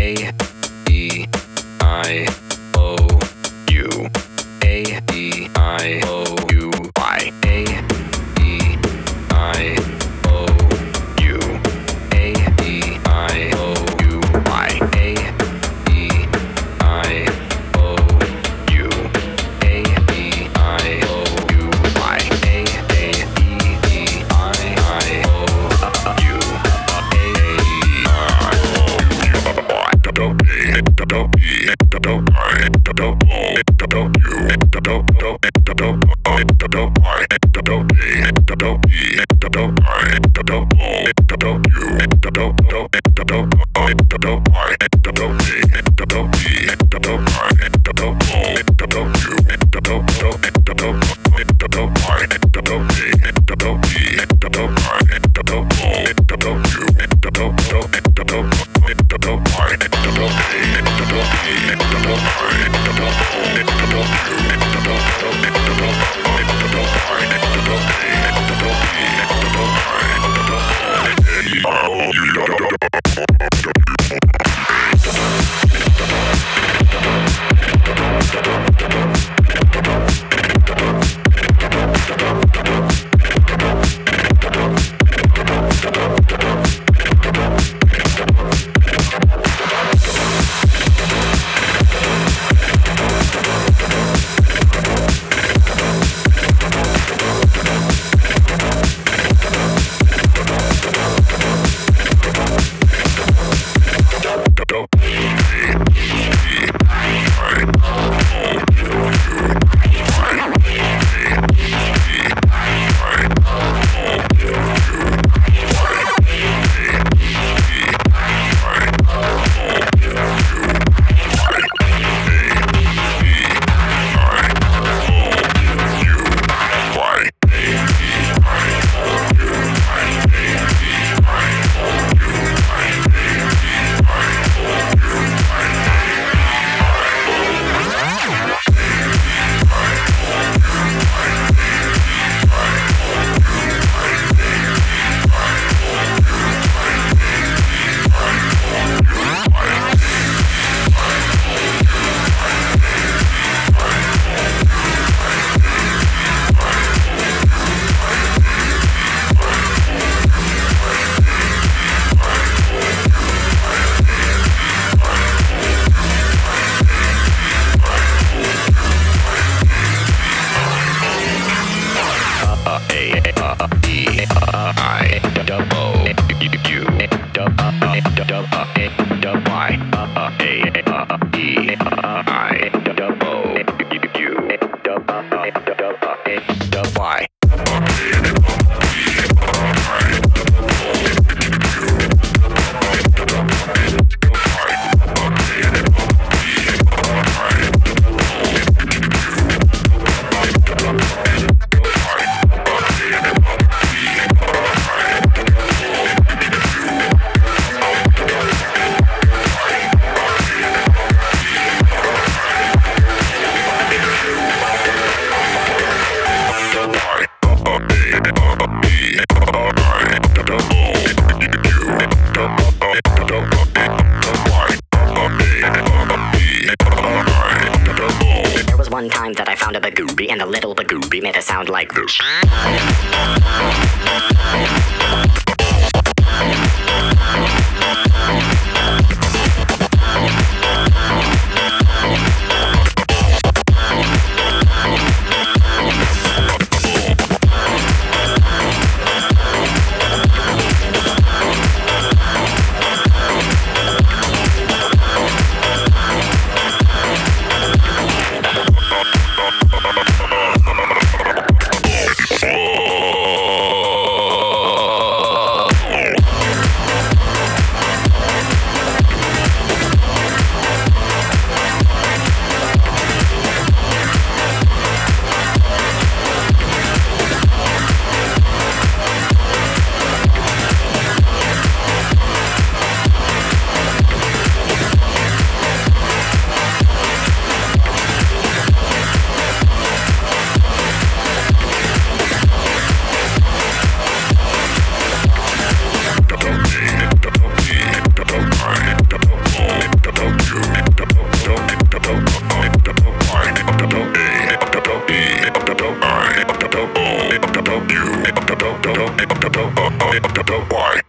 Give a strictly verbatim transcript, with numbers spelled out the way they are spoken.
A E I O U. A E I O U Y. A E I O U. A E I O U Y. A E I O U. A E I O U Y. A A E E I I O U. One time that I found a bagooby, and a little bagooby made a sound like this. Why?